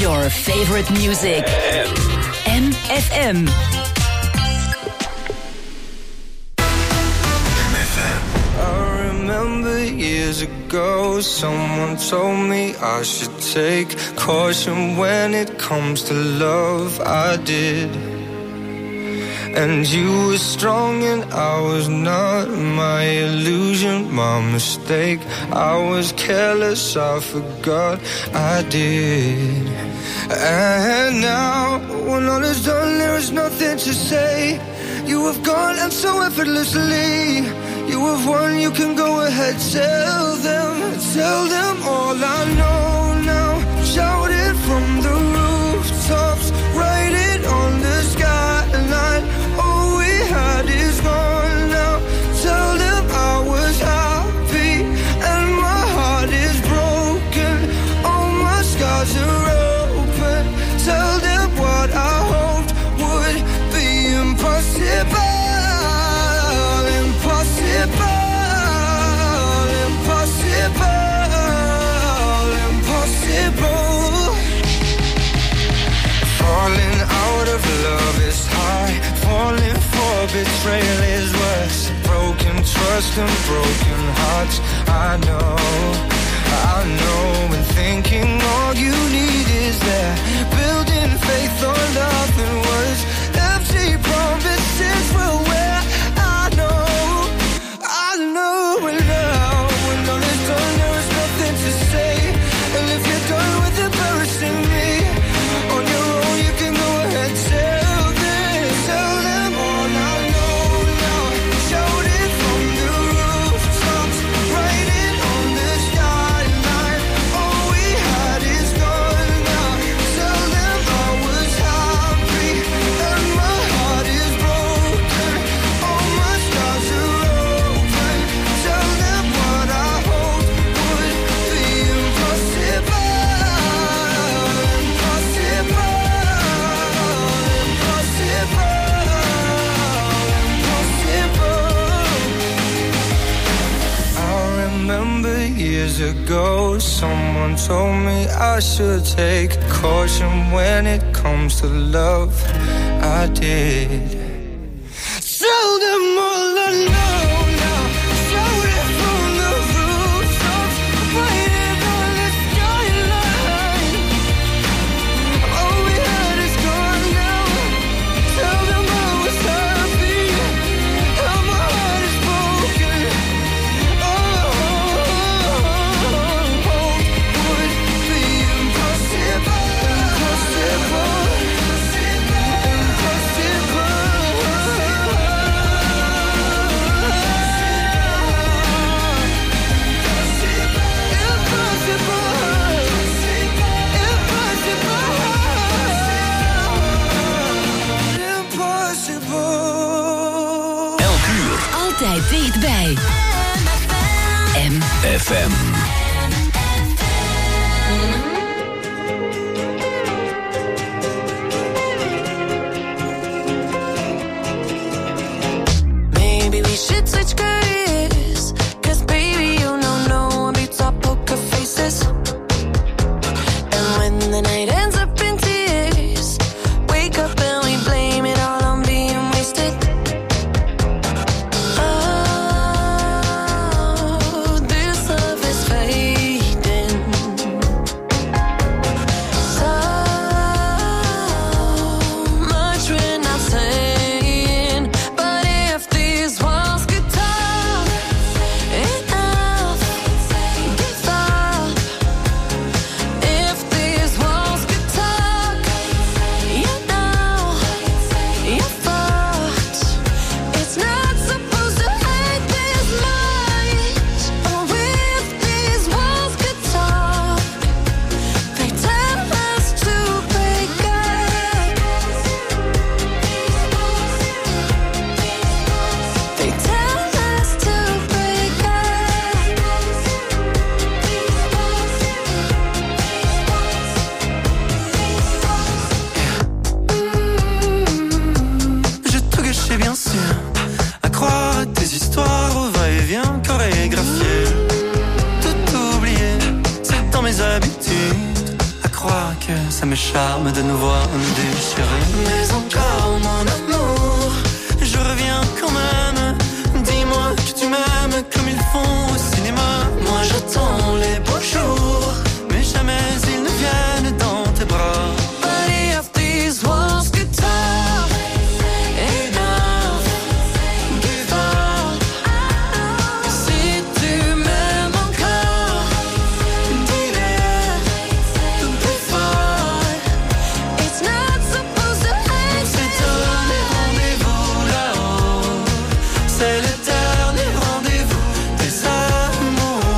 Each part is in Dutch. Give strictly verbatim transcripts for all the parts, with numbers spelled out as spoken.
Your favorite music. M F M. I remember years ago, someone told me I should take caution when it comes to love. I did. And you were strong and I was not. My illusion, my mistake. I was careless, I forgot I did. And now, when all is done, there is nothing to say. You have gone and so effortlessly. You have won, you can go ahead. Tell them, tell them all I know now. Shout it from the rooftops. Write it on the skyline. All we had is gone now. Tell them I was happy and my heart is broken. All my scars are open. Tell them what I hoped would be impossible. Impossible. Impossible. Impossible. Falling out of love is high. Falling for betrayal is worse. Broken trust and broken hearts. I know, I know. And thinking all you need is there. Building faith on nothing words. Empty promises will wear. I know, I know. And now, when all is done, there is nothing to say. And if you're done with embarrassing me, on your own you can go ahead. Tell them, tell them all I know now. Shout it from the rooftops. Write it on the skyline. All we had is gone now. Tell them I was happy and my heart is broken. All my scars are open. Tell them what I hoped would be impossible. Impossible. I remember years ago, someone told me I should take caution when it comes to love. I did. Tell them all I know now. Shout it from the rooftops. Write it on the skyline. All we had is gone now. Tell them I was happy and my heart is broken. Oh, hope would be impossible. Impossible. Elk uur. Altijd dichtbij. M F M. Maybe we should switch careers. Cause baby, you know no one beats our poker faces. And when the night ends up in tears, wake up and we blame it all on being wasted. Oh, this love is fake. que ça me charme de nous voir nous déchirer. Mais encore mon amour, je reviens quand même. Dis-moi que tu m'aimes comme ils font au cinéma. Moi j'attends les beaux jours, mais jamais ils ne viennent dans tes bras. But if these walls get tough, enough, give up. Si tu m'aimes encore, dis-le plus fort. It's not supposed to end. C'est donner rendez-vous là-haut. C'est l'éternel rendez-vous des amours.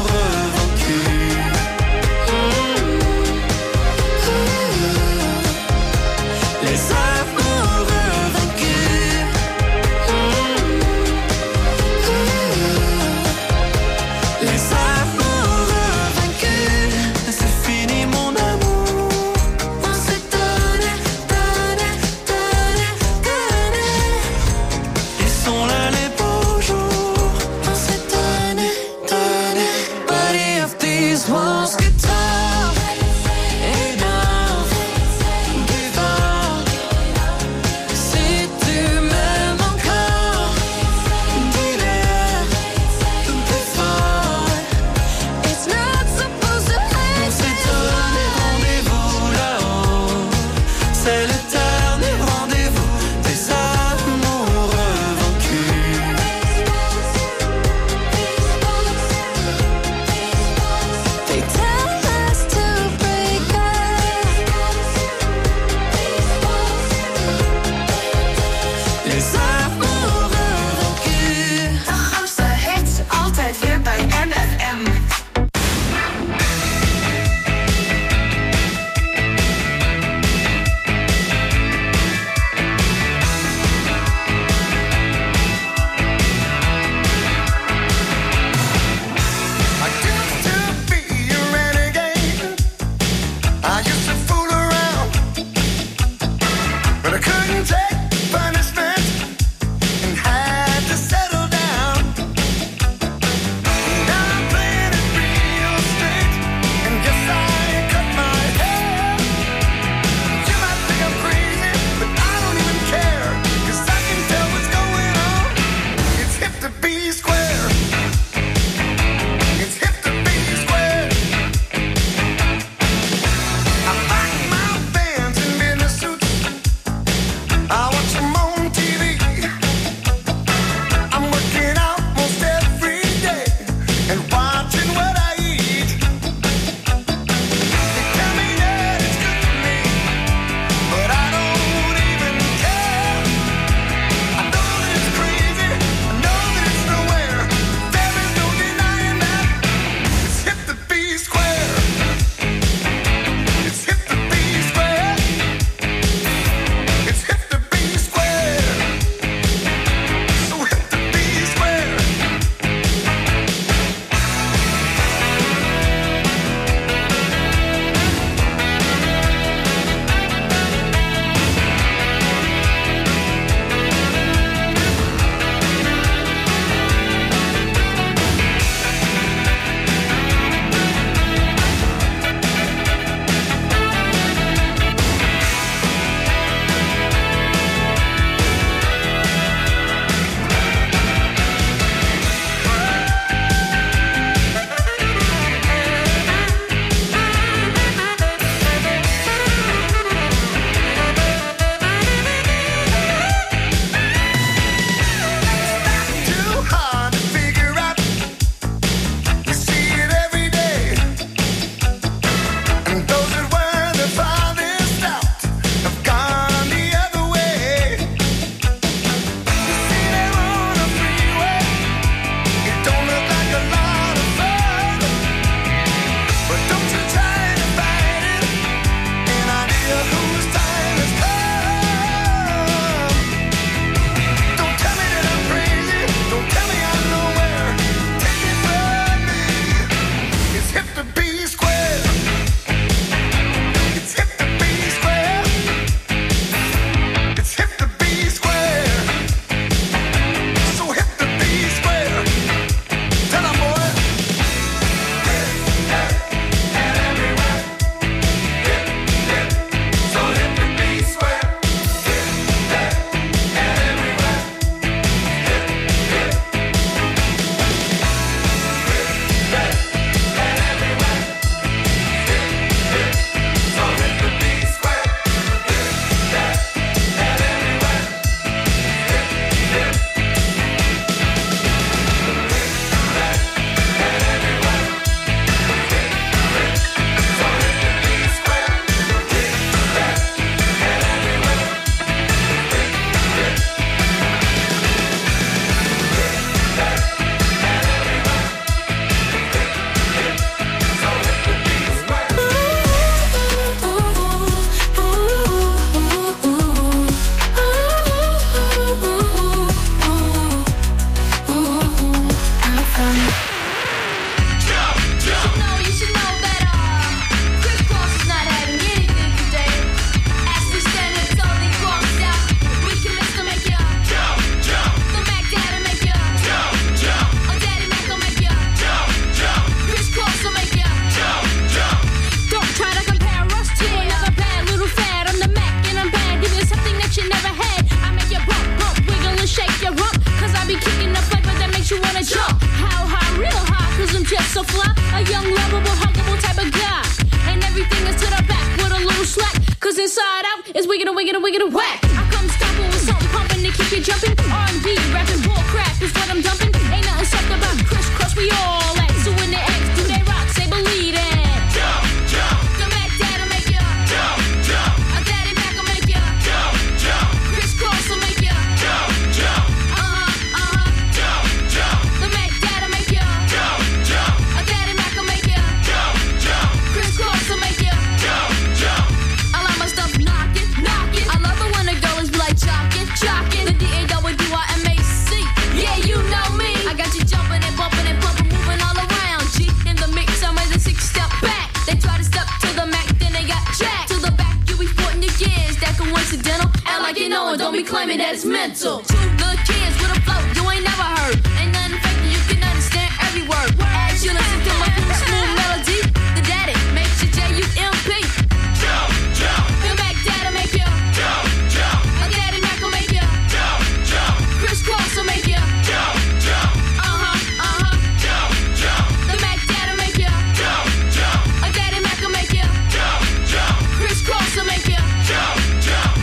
inside out. It's wicked and wicked and wicked and whack. I come stomping with something pumping to keep you jumping. R and B, rapping, bull crap is what I'm dumping. Ain't nothing soft about crisscross, we all at. So when the X do they rock, say believe it. Jump, jump. The Mac Dad'll make ya jump, jump. A Daddy Mac will make ya jump, jump. Crisscross will make ya jump, jump. Uh-huh, uh-huh. Jump, jump. The Mac Dad'll make ya jump, jump. A Daddy Mac will make ya jump, jump. Crisscross will make ya jump, jump. I like my stuff knocking, knocking. I love it when the girls be like jocking, jocking. The D A W I M A C. Yeah, you know me. I got you jumping and bumping and pumping, moving all around. G in the mix, I'm ready to six step back. They try to step to the Mac, then they got jacked. To the back, you be sporting your gears. That coincidental. Act like you know it, don't be claiming that it's mental. Two little kids with a flow you ain't never heard. Ain't nothing fake, you can understand every word. As you listen to my cool, smooth melody, the daddy makes you J U M P. Jump, jump. The Mac Dad'll make you jump, jump. A Daddy Mac will make you jump, jump. Crisscross will make you jump, jump. Uh-huh, uh-huh. Jump, jump. The Mac Dad'll make you jump, jump. A Daddy Mac will make you jump, jump. Crisscross will make you jump, jump.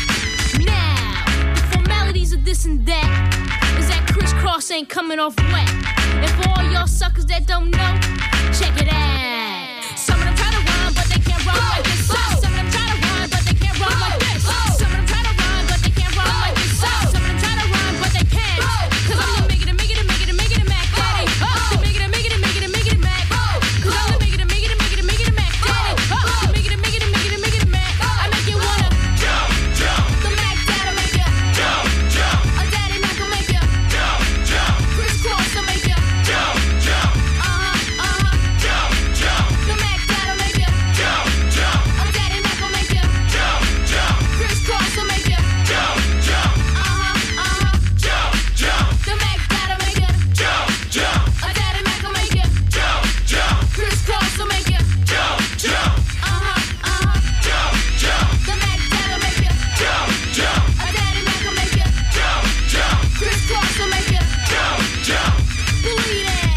Now, the formalities of this and that is that crisscross ain't coming off wet. And for all y'all suckers that don't know, check it out. Some of them try to rhyme, but they can't rhyme like this. Some of them try to rhyme, but they can't rhyme like this. Some of them try to rhyme, but they can't rhyme like this. Some of them try to rhyme, but they can't. Cause I'm the make it, make it, make it, make it, Mac Daddy. The make it, make it, make it, make it, Mac. Cause I'm the make it, make it, make it, make it, Mac Daddy. The make it, make it, make it, make it, Mac. I make you wanna jump, jump. The Mac Dad'll make you jump, jump. A Daddy Mac will make you jump, jump. Crisscross will make you jump, jump. Uh-huh, uh-huh. Jump, jump. The Mac Dad'll make you jump, jump. A Daddy Mac will make you jump, jump. Crisscross will make you jump, jump. Uh-huh, uh-huh. Jump, jump. The Mac Dad'll make you jump, jump. A Daddy Mac will make you jump, jump. Crisscross will make you jump, jump. Uh-huh, uh-huh. Jump, jump. The Mac Dad'll make you jump, jump. A Daddy Mac will make you jump, jump. Crisscross will make you jump, jump. Believe it.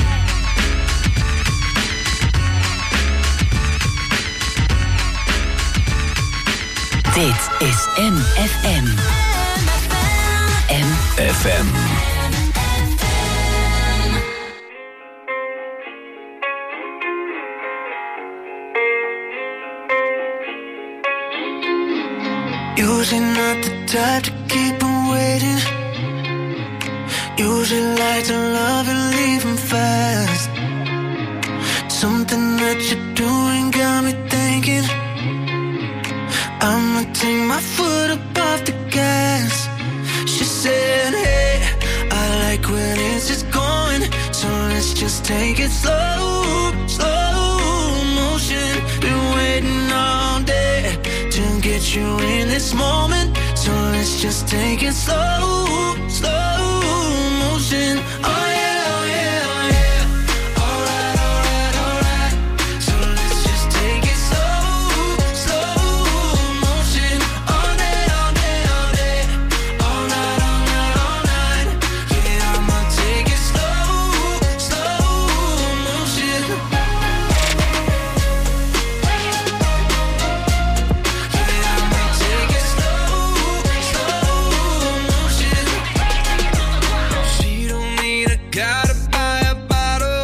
Dit is M F M. M F M. Usually not the type to keep him waiting. Usually like to love and leave him fast. Something that you're doing got me thinking I'ma take my foot up off the gas. She said, hey, I like when it's just going, so let's just take it slow, slow motion. Been waiting all day to get you in this moment, so let's just take it slow, slow motion. Oh yeah, oh yeah, oh yeah. Alright, alright, alright. So let's just take it slow, slow motion. All day, all day, all day. All night, all night, all night. Yeah, I'ma take it slow, slow motion. Gotta buy a bottle,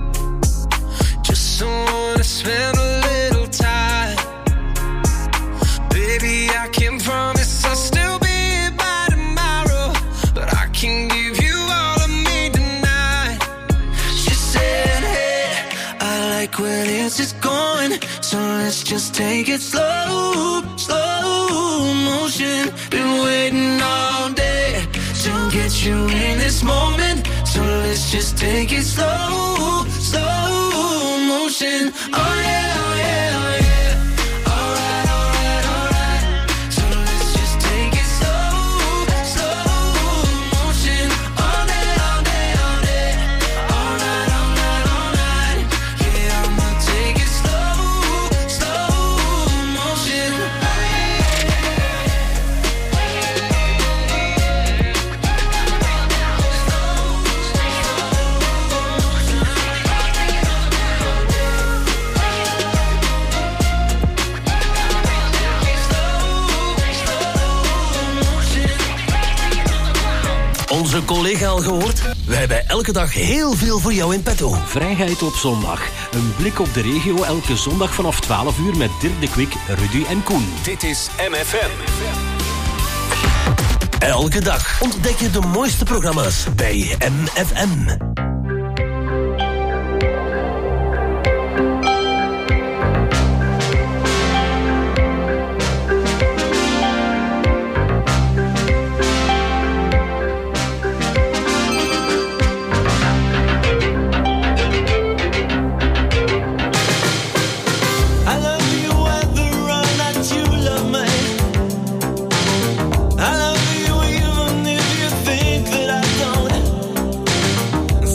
just wanna spend a little time. Baby, I can promise I'll still be here by tomorrow, but I can give you all of me tonight. She said, hey, I like when it's just going, so let's just take it slow, slow motion. Been waiting all day to get you in this moment, so let's just take it slow, slow motion. Oh yeah, oh yeah, oh yeah. Alright, alright, alright. So let's just take it slow, slow motion. All day, all day, all day. All night, all night, all night. Yeah, I'ma take it slow, slow motion. onze collega al gehoord? Wij hebben elke dag heel veel voor jou in petto. Vrijheid op zondag. Een blik op de regio elke zondag vanaf twaalf uur met Dirk de Kwik, Rudy en Koen. Dit is M F M. Elke dag ontdek je de mooiste programma's bij M F M. I love you even if you think that I don't.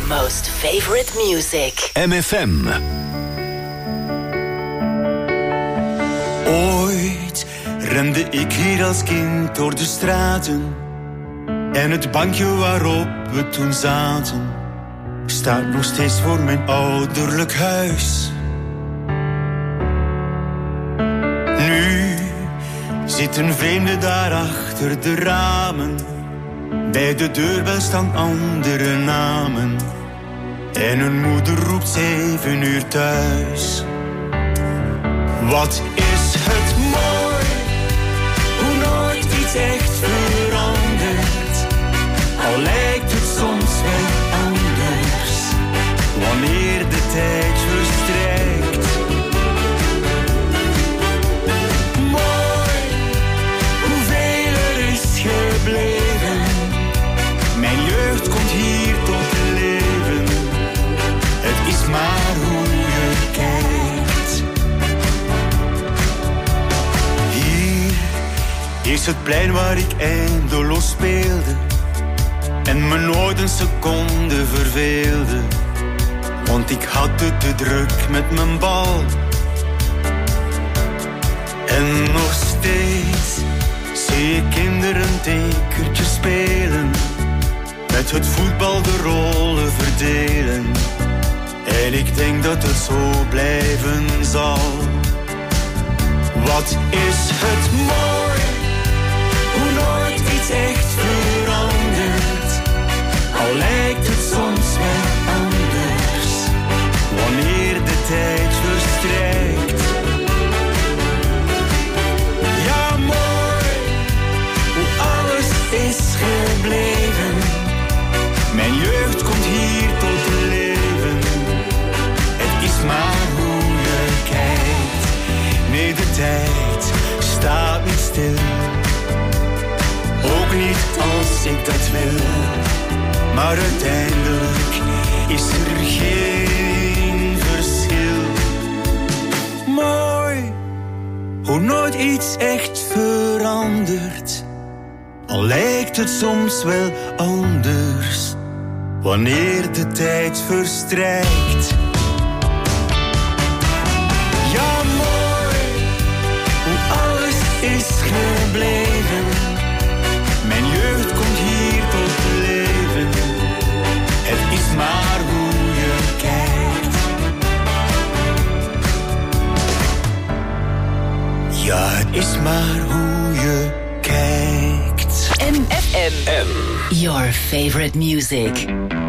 most favorite music. M F M. Ooit rende ik hier als kind door de straten. En het bankje waarop we toen zaten staat nog steeds voor mijn ouderlijk huis. Nu zitten vreemden daar achter de ramen. Bij de deurbel staan andere namen. En hun moeder roept zeven uur thuis. Wat is het mooi, hoe nooit iets echt verandert. Al lijkt het soms wel anders, wanneer de tijd verstrijkt. Mooi, hoeveel er is gebleven. Mijn jeugd komt hier tot leven. Het is maar hoe je kijkt. Hier is het plein waar ik eindeloos speelde en me nooit een seconde verveelde, want ik had het te druk met mijn bal. En nog steeds zie ik kinderen tekertjes spelen, met het voetbal de rollen verdelen. En ik denk dat het zo blijven zal. Wat is het mooi, hoe nooit iets echt verandert. Al lijkt het soms wel anders, wanneer de tijd verstrijkt. Ja, mooi, hoe alles is gebleven. Mijn jeugd komt hier tot leven. Het is maar hoe je kijkt. Nee, de tijd staat niet stil. Ook niet als ik dat wil. Maar uiteindelijk is er geen verschil. Mooi, hoe nooit iets echt verandert. Al lijkt het soms wel anders, wanneer de tijd verstrijkt. Ja, mooi, hoe alles is gebleven. Mijn jeugd komt hier tot leven. Het is maar hoe je kijkt. Ja, het is maar hoe je kijkt. M F M. Your favorite music.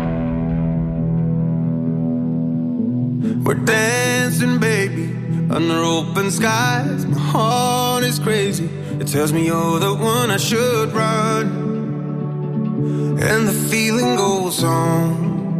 We're dancing, baby, under open skies. My heart is crazy. It tells me you're the one I should run. And the feeling goes on.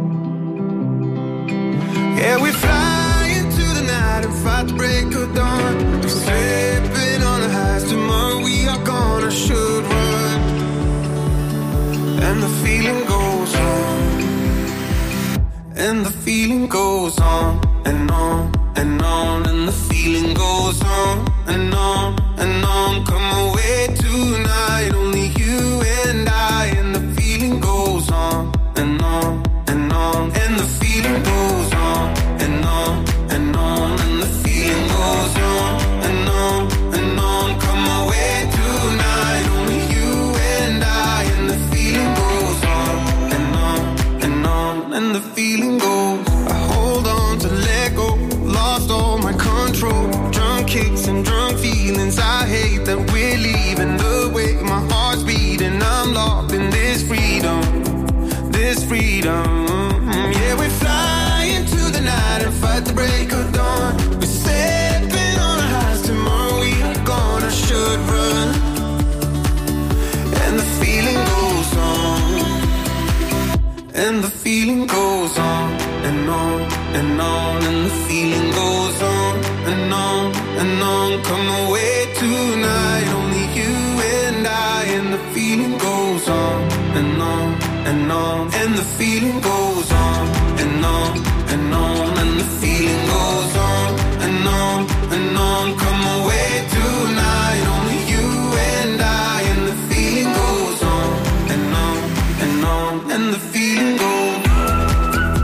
Yeah, we fly into the night and fight the break of dawn. We're slipping on the highs. Tomorrow we are gone. I should run. And the feeling goes on. And the feeling goes on and on and on. And the feeling goes on and on and on. Come away tonight, only you and I. And the feeling goes on and on and on. And the feeling goes on and on and on. And the feeling goes on and on and on. Come away tonight, only you and I. And the feeling goes on and on and on. And the feeling goes. I hold on to let go. Lost all my control. Drunk kicks and drunk feelings. I hate that we're leaving. The way my heart's beating. I'm locked in this freedom. This freedom. Yeah, we fly into the night and fight the break of dawn. We're stepping on our highs. Tomorrow we are gone. I should run. And the feeling goes on. And the feeling goes on and on and on. And the feeling goes on and on and on. Come away tonight, only you and I. And the feeling goes on and on and on. And the feeling goes on and on and on. And the feeling goes on and on and on. Come away tonight, only you and I. And the feeling goes on and on and on. And the feeling goes.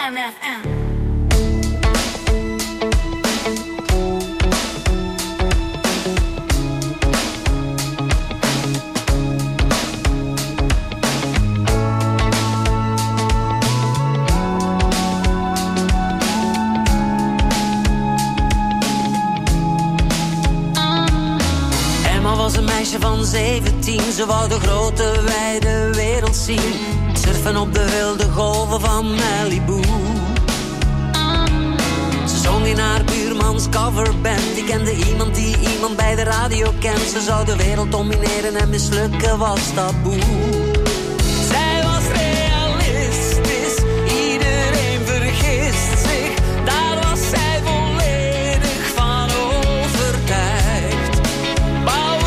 M F M. Van zeventien, ze wou de grote wijde wereld zien. Surfen op de wilde golven van Malibu. Ze zong in haar buurmans coverband. Die kende iemand die iemand bij de radio kent. Ze zou de wereld domineren en mislukken was taboe. Zij was realistisch, iedereen vergist zich. Daar was zij volledig van overtuigd. Bouwen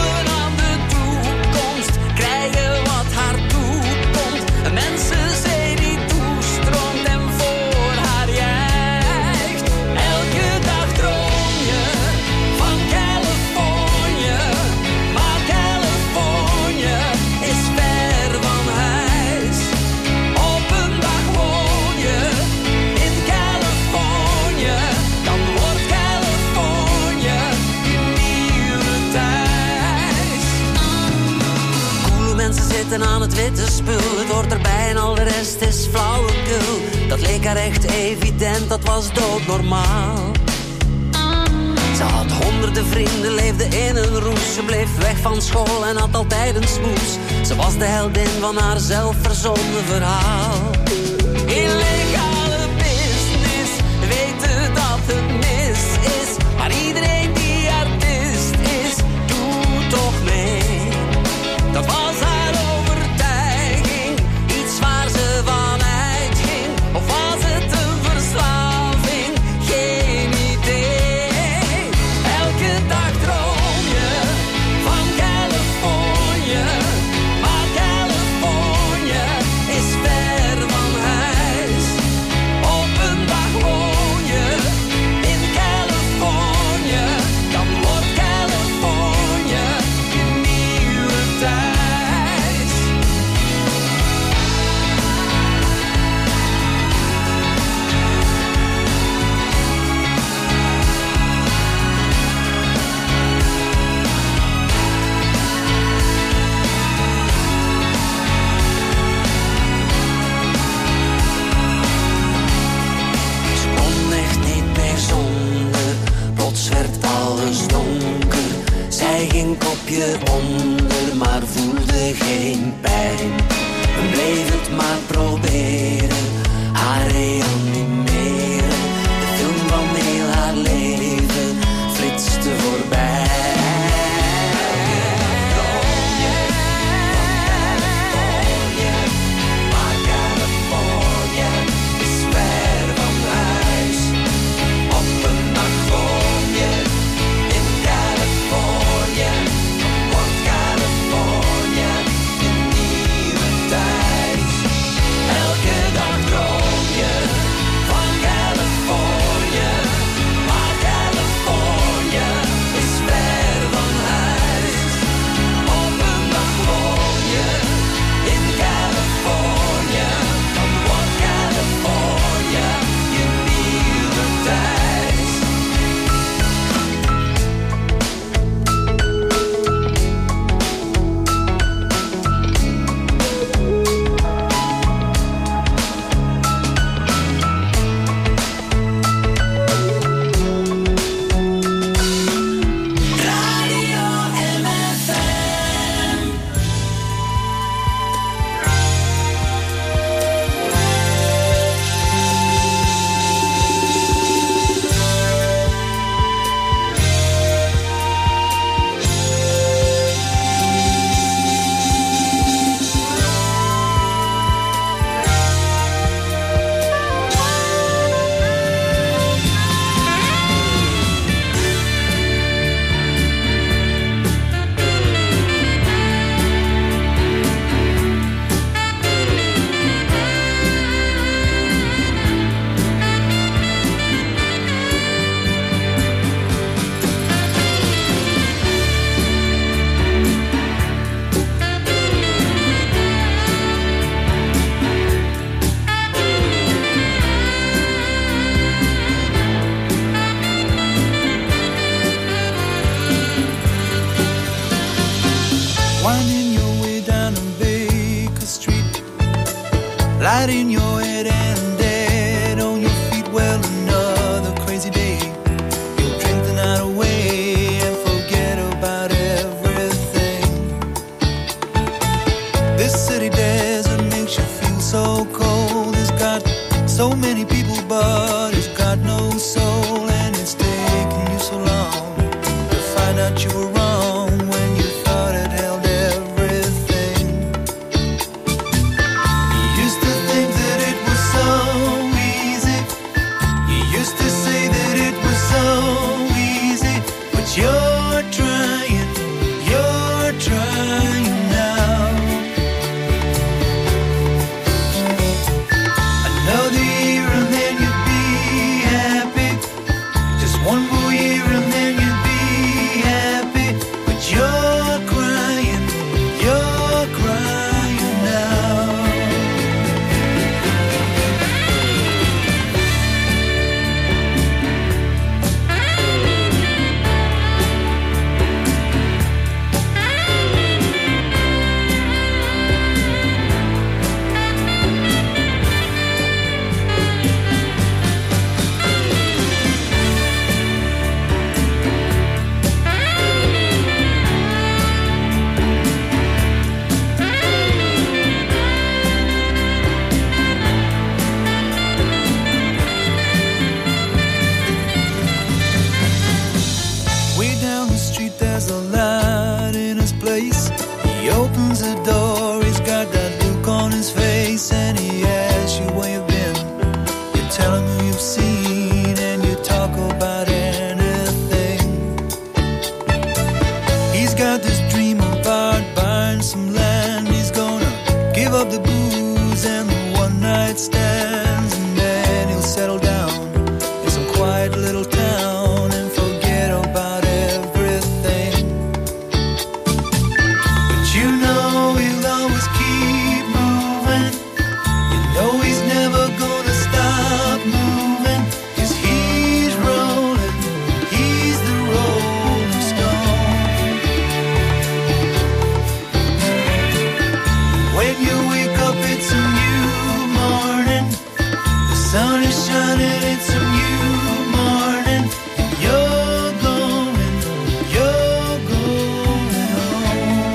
Mensen die toestroomt en voor haar juicht. Elke dag droom je van Californië. Maar Californië is ver van huis. Op een dag woon je in Californië. Dan wordt Californië je nieuwe thuis. Coole mensen zitten aan het witte spul. Het hoort erbij en al de rest is flauwekul. Dat leek haar echt evident, dat was doodnormaal. Ze had honderden vrienden, leefde in een roes. Ze bleef weg van school en had altijd een smoes. Ze was de heldin van haar zelfverzonnen verhaal. Illegale business, weten dat het mis is. Maar iedereen die artiest is, doet toch mee. Dat was haar overtuiging, iets waar ze van uitging. Of was het een verslaving? Geen idee. Elke dag droom je van Californië. Maar Californië is ver van huis. Op een dag woon je in Californië. Dan wordt Californië je nieuwe thuis. Ze kon echt niet meer zonder, plots werd alles donker. Zij ging kopje onder, maar voelde geen pijn. We bleef het maar proberen, haar reanimeren. De film van heel haar leven flitste voorbij. Droom je van Californië, maar Californië is ver van huis. Op een dag woon je in Californië, dan wordt Californië je nieuwe thuis. light in your head and dead on your feet. Well, another crazy day. You'll drink the night away and forget about everything. This city desert makes you feel so cold. It's got so many people, but it's got no soul. And it's taken you so long to find out you were wrong when you thought it held everything. You used to think that it was so easy. You used to say that it was so easy. But you're trying, you're trying now. Another year and then you'd be happy. Just one more year and then you'd be happy. But you're crying, you're crying now. Way down the street there's a light in his place. He opens the door, he's got that look on his face, and he asks you where you've been. You tell him who you've seen, and you talk about anything. He's got this dream about buying some land. He's gonna give up the booze and the one night stands, and then he'll settle down in some quiet little town and forget about everything. But you know he'll always keep moving. You know he's never gonna stop moving. 'Cause he's rolling, he's the rolling stone. When you wake up it's a new morning. The sun is shining, it's a new morning. And you're going, you're going home.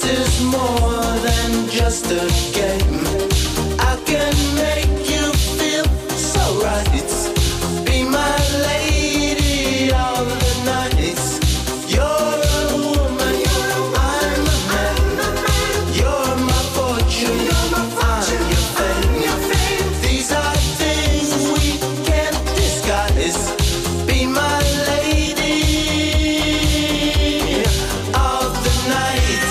is more than just a game. I can make you feel so right. Be my lady of the night. You're a woman, I'm a man. You're my fortune, I'm your fame. These are things we can't disguise. Be my lady of the night.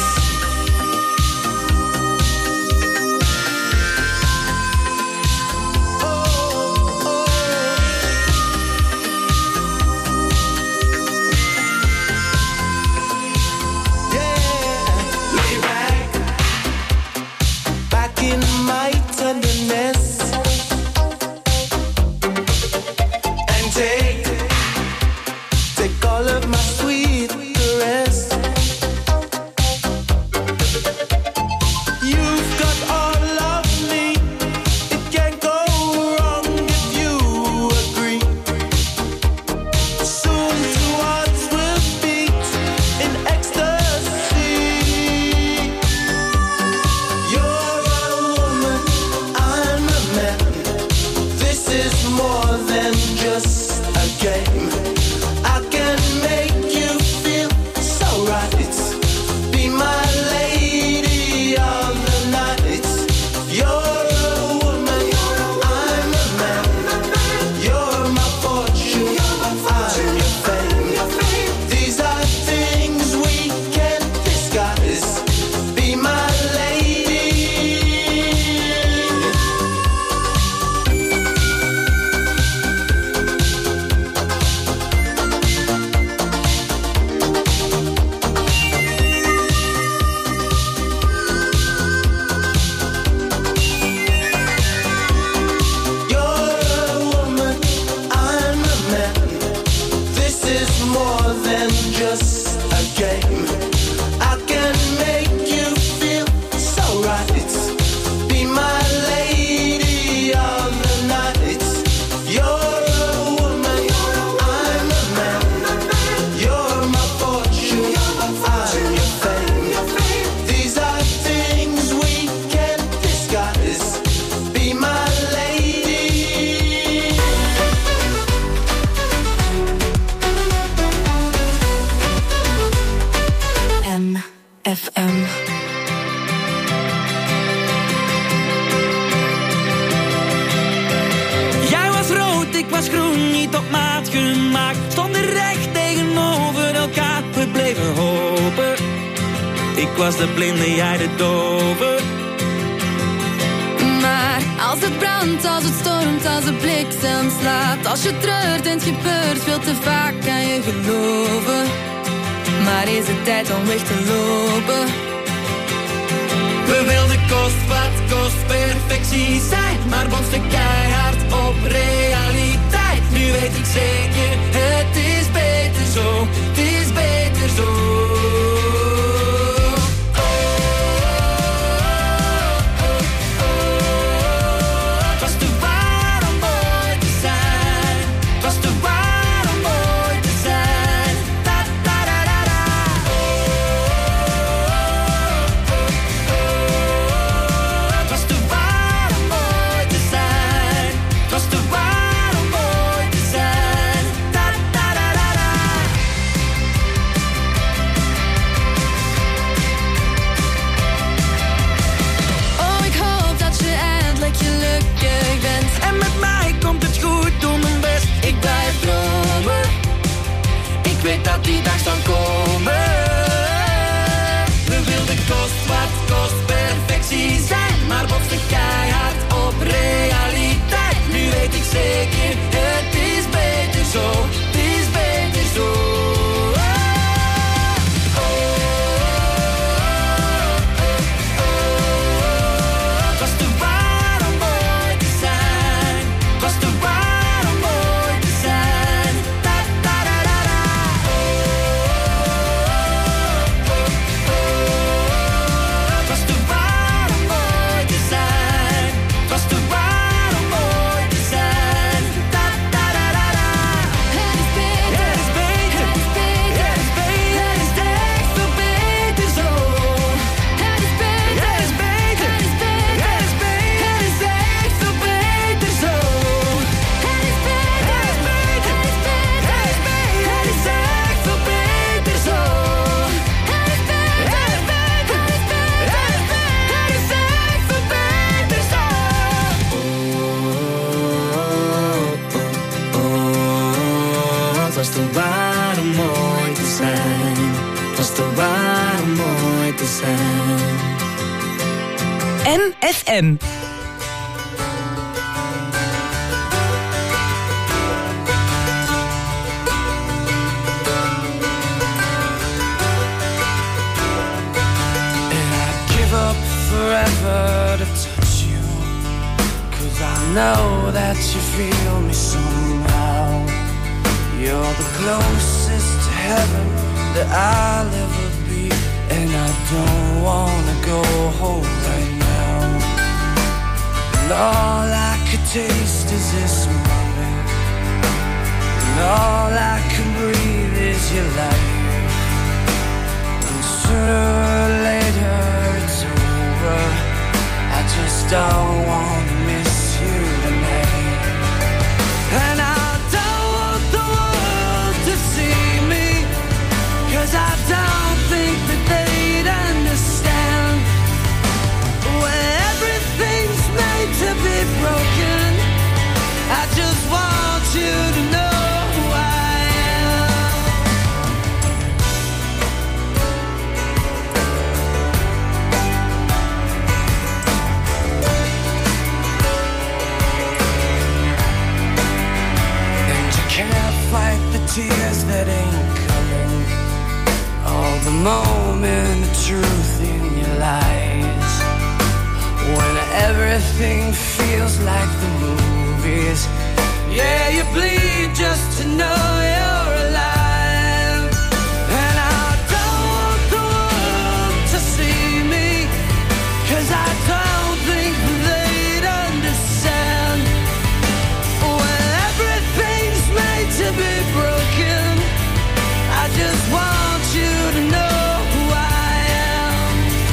Was de blinde, jij de dove. Maar als het brandt, als het stormt, als het bliksem slaat, als je treurt en het gebeurt veel te vaak, kan je geloven. Maar is het tijd om weg te lopen? We wilden kost wat kost perfectie zijn, maar botsten keihard op realiteit. Nu weet ik zeker, het is beter zo, het is beter zo. Zijn sand. M F M. Forever to touch you, 'cause I know that you feel me somehow. You're the closest to heaven that I'll ever be, and I don't wanna go home right now. And all I could taste is this moment, and all I can breathe is your light. And sooner or later it's over, I just don't want to miss you tonight. And I don't want the world to see me, 'cause I don't think that they'd understand. When everything's made to be broken, I just want you to know who I am. Can't fight the tears that ain't coming, all the moment of truth in your lies. When everything feels like the movies, yeah, you bleed just to know you're alive. And I don't want the world to see me, 'cause I don't think they'd understand. When everything's made to be broken, I just want you to know who I am.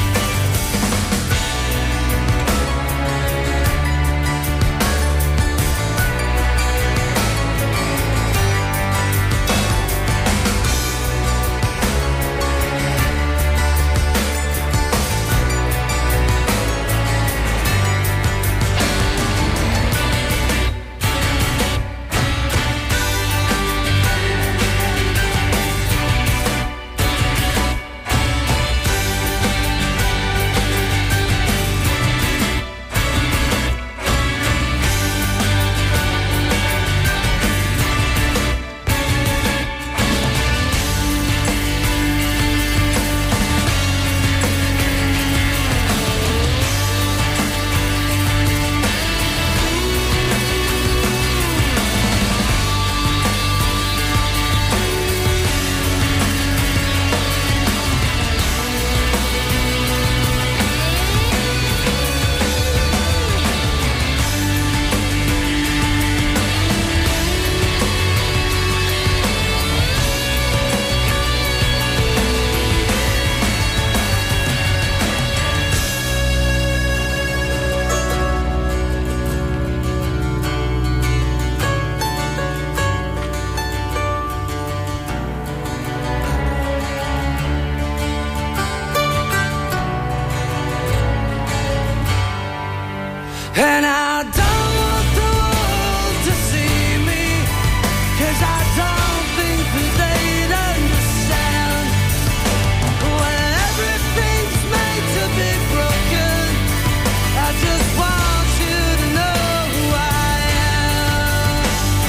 And I don't want the world to see me, 'cause I don't think that they'd understand. When everything's made to be broken, I just want you to know who I am.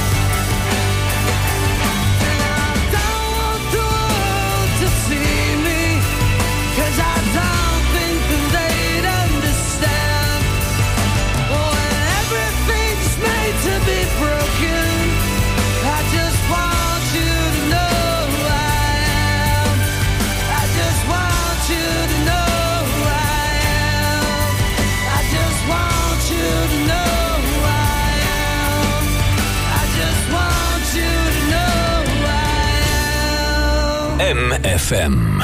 And I don't want the world to see me, 'cause I don't think that they'd understand. When everything's made to be broken, I just want you to know who I am. I just want you to know who I am. I just want you to know who I am. I just want you to know who I am. M F M.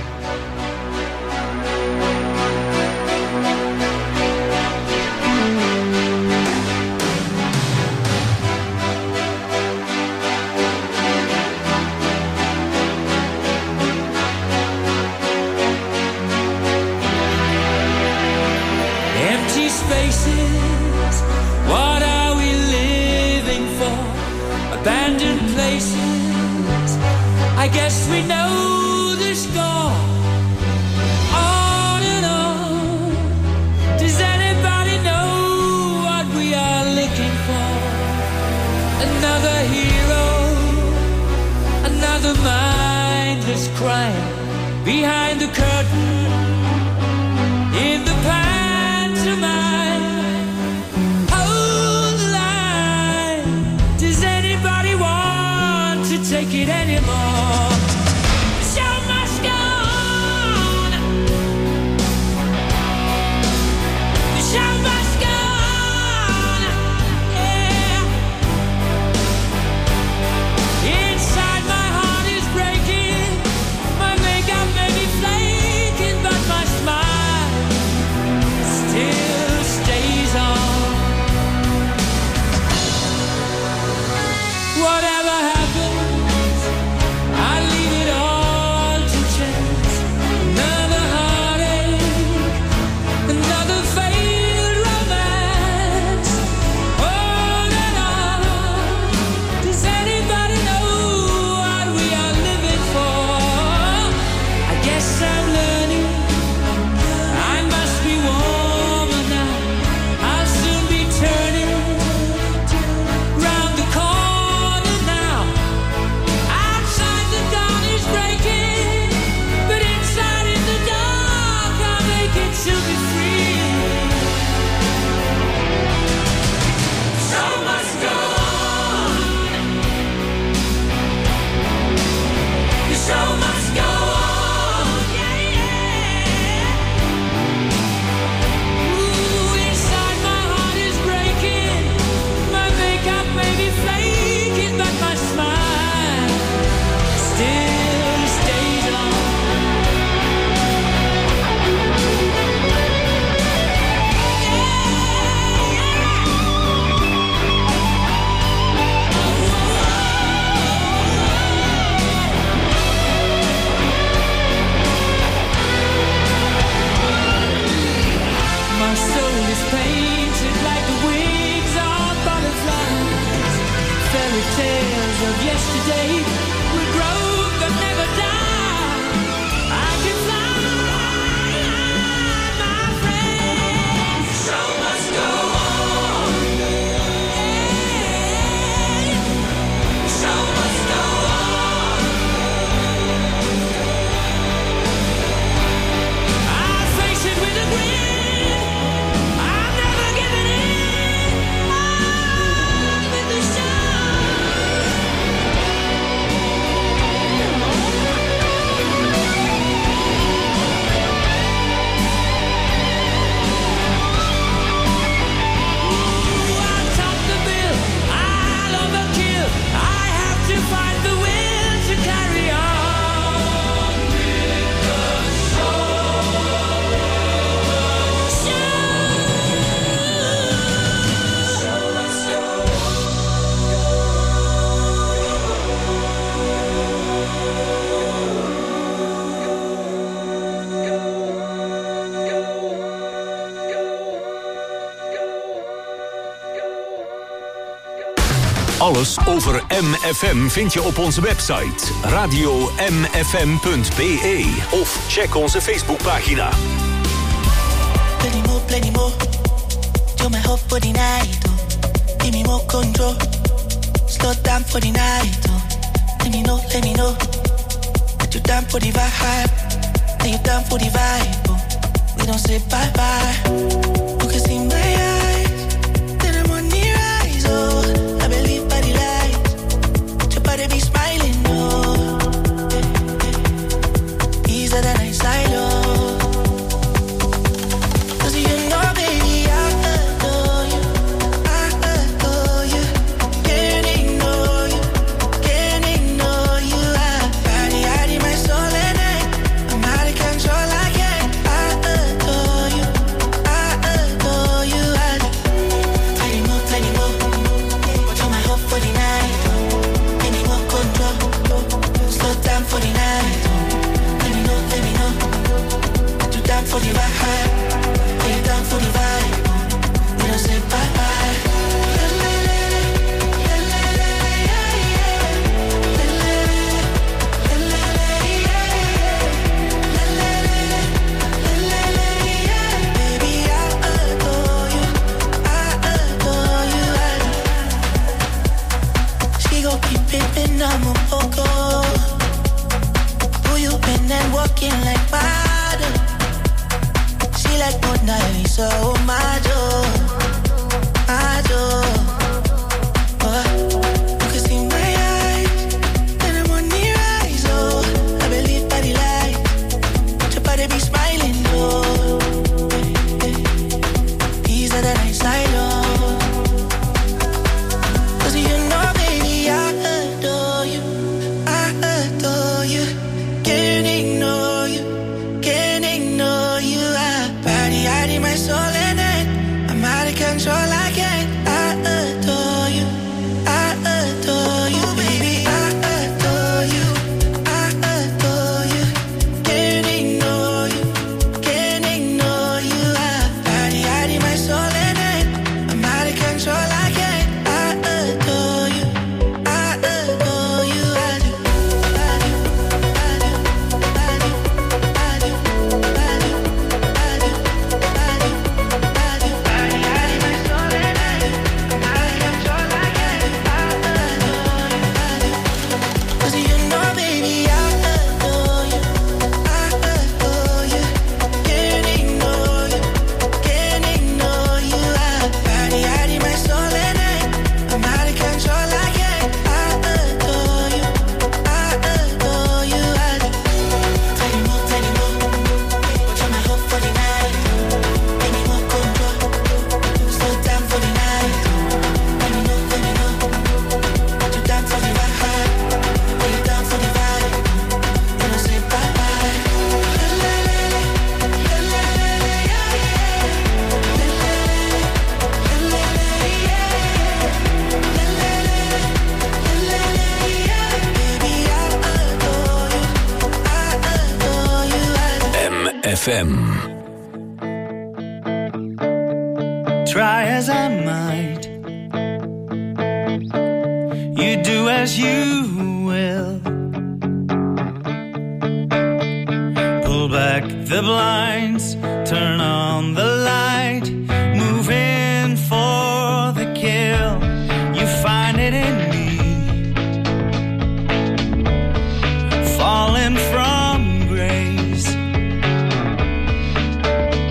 Empty spaces, what are we living for? Abandoned places, I guess we know the score. Oh, stay. We grow but never die. I can fly, my friend. Show must go on. Show must go on. I face it with a grin. I'm never giving in. On with the show. Find the will to carry on with the show. Show must go Alles over M F M vind je op onze website radio m f m punt b e of check onze Facebookpagina. Plenty more, plenty more. You're my hope for the night. Oh. Give me more control. Slow down for the night. Oh. Let me know, let me know that you're down for the vibe. That you're down for the vibe. Oh. We don't say bye bye. You can see my eyes. Then I'm on the rise. Oh. I believe by the light. Your body be smiling. Oh. Easier than I silo. For the vibe, lay down for the vibe. We don't say bye bye. Baby, I adore you, I adore you. She gon' keep pimpin', I'm a poco. Who you been and walking like water? Like Mona Lisa, oh my joy, my joy. Oh, you can see my eyes, then I'm on the rise. Oh, I believe by the light, your body be smiling. Oh, easier than I silo. Cause you know, baby, I adore you, I adore you. Can't ignore you, can't ignore you. I body, I need my soul in it. I'm out of control, I can't. I adore you, I adore you, baby. I adore you, I adore you. Can't ignore you, can't ignore you. I body, I need my soul in it. I'm out of control, I can't. I adore you, I adore you. I do, I do, I do, I do, I do, I do, I do. F M. Try as I might, you do as you will. Pull back the blinds, turn on the